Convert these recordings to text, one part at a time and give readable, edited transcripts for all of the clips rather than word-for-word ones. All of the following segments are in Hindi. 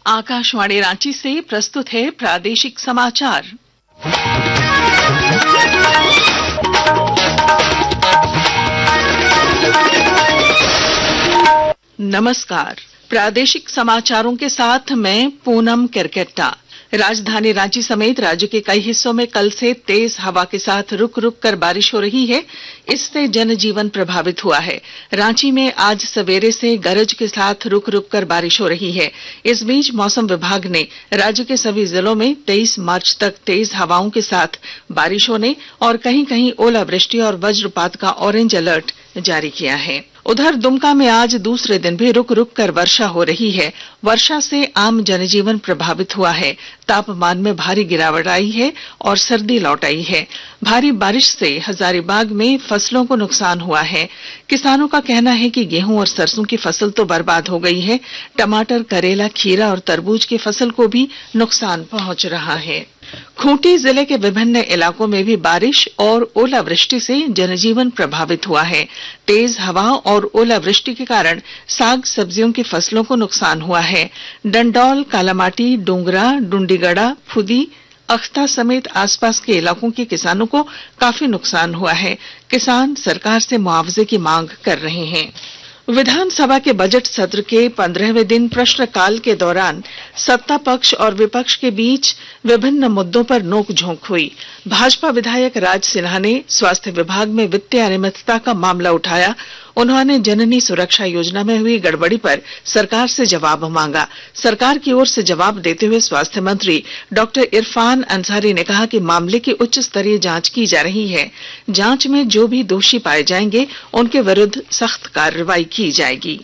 आकाशवाणी रांची से प्रस्तुत है प्रादेशिक समाचार। नमस्कार, प्रादेशिक समाचारों के साथ मैं पूनम किरकेट्टा। राजधानी रांची समेत राज्य के कई हिस्सों में कल से तेज हवा के साथ रुक रुक कर बारिश हो रही है। इससे जनजीवन प्रभावित हुआ है। रांची में आज सवेरे से गरज के साथ रुक रुक कर बारिश हो रही है। इस बीच मौसम विभाग ने राज्य के सभी जिलों में 23 मार्च तक तेज हवाओं के साथ बारिश होने और कहीं कहीं ओलावृष्टि और वज्रपात का ऑरेंज अलर्ट जारी किया है। उधर दुमका में आज दूसरे दिन भी रुक रुक कर वर्षा हो रही है। वर्षा से आम जनजीवन प्रभावित हुआ है। तापमान में भारी गिरावट आई है और सर्दी लौट आई है। भारी बारिश से हजारीबाग में फसलों को नुकसान हुआ है। किसानों का कहना है कि गेहूं और सरसों की फसल तो बर्बाद हो गई है। टमाटर, करेला, खीरा और तरबूज की फसल को भी नुकसान पहुंच रहा है। खूंटी जिले के विभिन्न इलाकों में भी बारिश और ओलावृष्टि से जनजीवन प्रभावित हुआ है। तेज हवा और ओलावृष्टि के कारण साग सब्जियों की फसलों को नुकसान हुआ है। डंडौल, कालामाटी, डोंगरा, डुंडीगढ़ा, फुदी, अख्ता समेत आसपास के इलाकों के किसानों को काफी नुकसान हुआ है। किसान सरकार से मुआवजे की मांग कर रहे हैं। विधानसभा के बजट सत्र के 15वें दिन प्रश्नकाल के दौरान सत्ता पक्ष और विपक्ष के बीच विभिन्न मुद्दों पर नोकझोंक हुई। भाजपा विधायक राज सिन्हा ने स्वास्थ्य विभाग में वित्तीय अनियमितता का मामला उठाया। उन्होंने जननी सुरक्षा योजना में हुई गड़बड़ी पर सरकार से जवाब मांगा। सरकार की ओर से जवाब देते हुए स्वास्थ्य मंत्री डॉक्टर इरफान अंसारी ने कहा कि मामले की उच्च स्तरीय जांच की जा रही है। जांच में जो भी दोषी पाए जाएंगे उनके विरुद्ध सख्त कार्रवाई की जाएगी।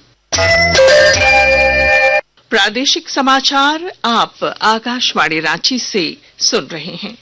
प्रादेशिक समाचार आप आकाशवाणी रांची से सुन रहे हैं।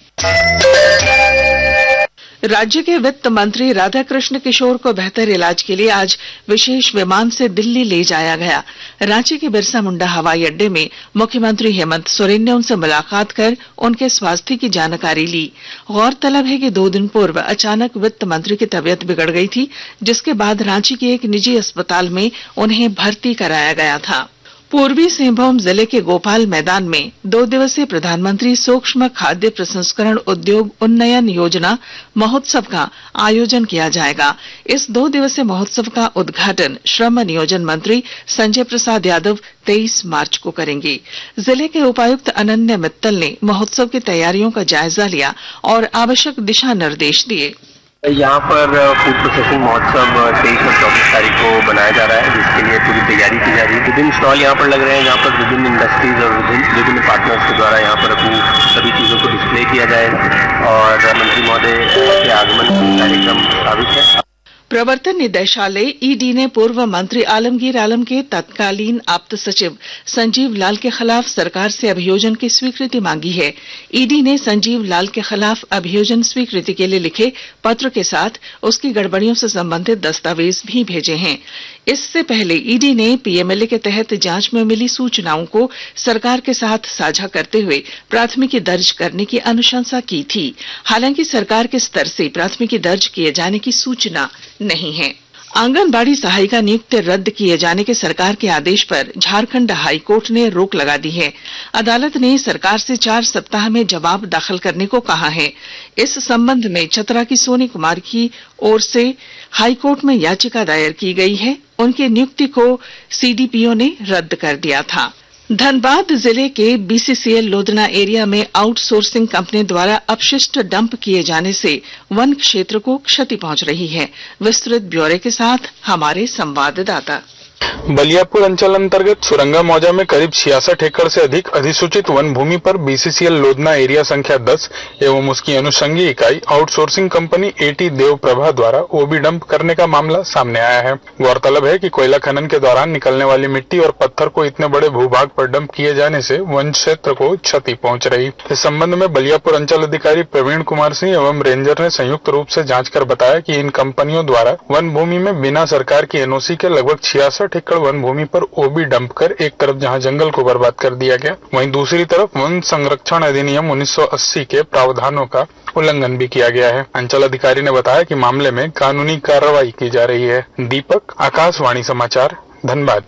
राज्य के वित्त मंत्री राधाकृष्ण किशोर को बेहतर इलाज के लिए आज विशेष विमान से दिल्ली ले जाया गया। रांची के बिरसा मुंडा हवाई अड्डे में मुख्यमंत्री हेमंत सोरेन ने उनसे मुलाकात कर उनके स्वास्थ्य की जानकारी ली। गौरतलब है कि 2 दिन पूर्व अचानक वित्त मंत्री की तबीयत बिगड़ गई थी, जिसके बाद रांची के एक निजी अस्पताल में उन्हें भर्ती कराया गया था। पूर्वी सिंहभूम जिले के गोपाल मैदान में 2 दिवसीय प्रधानमंत्री सूक्ष्म खाद्य प्रसंस्करण उद्योग उन्नयन योजना महोत्सव का आयोजन किया जाएगा। इस 2 दिवसीय महोत्सव का उद्घाटन श्रम नियोजन मंत्री संजय प्रसाद यादव 23 मार्च को करेंगे। जिले के उपायुक्त अनन्य मित्तल ने महोत्सव की तैयारियों का जायजा लिया और आवश्यक दिशा निर्देश दिए। यहाँ पर फूड प्रोसेसिंग महोत्सव 23 और 24 तारीख को बनाया जा रहा है, जिसके लिए पूरी तैयारी की जा रही है। विभिन्न स्टॉल यहाँ पर लग रहे हैं, जहाँ पर विभिन्न इंडस्ट्रीज और विभिन्न पार्टनर्स के द्वारा यहाँ पर अपनी सभी चीज़ों को डिस्प्ले किया जाएगा और मंत्री महोदय के आगमन का कार्यक्रम साबित है। प्रवर्तन निदेशालय ईडी ने पूर्व मंत्री आलमगीर आलम के तत्कालीन आप्त सचिव संजीव लाल के खिलाफ सरकार से अभियोजन की स्वीकृति मांगी है। ईडी ने संजीव लाल के खिलाफ अभियोजन स्वीकृति के लिए लिखे पत्र के साथ उसकी गड़बड़ियों से संबंधित दस्तावेज भी भेजे हैं। इससे पहले ईडी ने पीएमएलए के तहत जांच में मिली सूचनाओं को सरकार के साथ साझा करते हुए प्राथमिकी दर्ज करने की अनुशंसा की थी। हालांकि सरकार के स्तर से प्राथमिकी दर्ज किए जाने की सूचना नहीं है। आंगनबाड़ी सहायिका नियुक्ति रद्द किए जाने के सरकार के आदेश पर झारखंड हाईकोर्ट ने रोक लगा दी है। अदालत ने सरकार से 4 सप्ताह में जवाब दाखिल करने को कहा है। इस संबंध में चतरा की सोनी कुमार की ओर से हाईकोर्ट में याचिका दायर की गई है। उनकी नियुक्ति को सीडीपीओ ने रद्द कर दिया था। धनबाद जिले के बीसीसीएल लोधना एरिया में आउटसोर्सिंग कंपनी द्वारा अपशिष्ट डंप किए जाने से वन क्षेत्र को क्षति पहुंच रही है। विस्तृत ब्यौरे के साथ हमारे संवाददाता। बलियापुर अंचल अंतर्गत सुरंगा मौजा में करीब 66 एकड़ से अधिक अधिसूचित वन भूमि पर बीसीसीएल लोधना एरिया संख्या 10 एवं उसकी अनुषंगी इकाई outsourcing company AT Dev Prabha द्वारा ओबी डंप करने का मामला सामने आया है। गौरतलब है कि कोयला खनन के दौरान निकलने वाली मिट्टी और पत्थर को इतने बड़े भूभाग पर डंप किए जाने से वन क्षेत्र को क्षति पहुंच रही। इस संबंध में बलियापुर अंचल अधिकारी प्रवीण कुमार सिंह एवं रेंजर ने संयुक्त रूप से जाँच कर बताया कि इन कंपनियों द्वारा वन भूमि में बिना सरकार की एनओसी के लगभग 66 एकड़ वन भूमि पर ओबी डंप कर एक तरफ जहां जंगल को बर्बाद कर दिया गया, वहीं दूसरी तरफ वन संरक्षण अधिनियम 1980 के प्रावधानों का उल्लंघन भी किया गया है। अंचल अधिकारी ने बताया कि मामले में कानूनी कार्रवाई की जा रही है। दीपक, आकाशवाणी समाचार, धनबाद।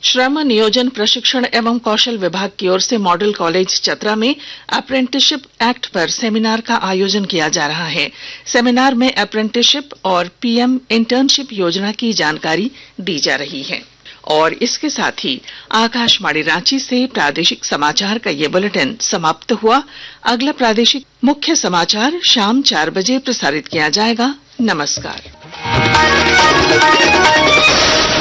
श्रम नियोजन प्रशिक्षण एवं कौशल विभाग की ओर से मॉडल कॉलेज चतरा में अप्रेंटिसशिप एक्ट पर सेमिनार का आयोजन किया जा रहा है। सेमिनार में अप्रेंटिसशिप और पीएम इंटर्नशिप योजना की जानकारी दी जा रही है। और इसके साथ ही आकाशवाणी रांची से प्रादेशिक समाचार का ये बुलेटिन समाप्त हुआ। अगला प्रादेशिक मुख्य समाचार शाम 4 बजे प्रसारित किया जाएगा। नमस्कार।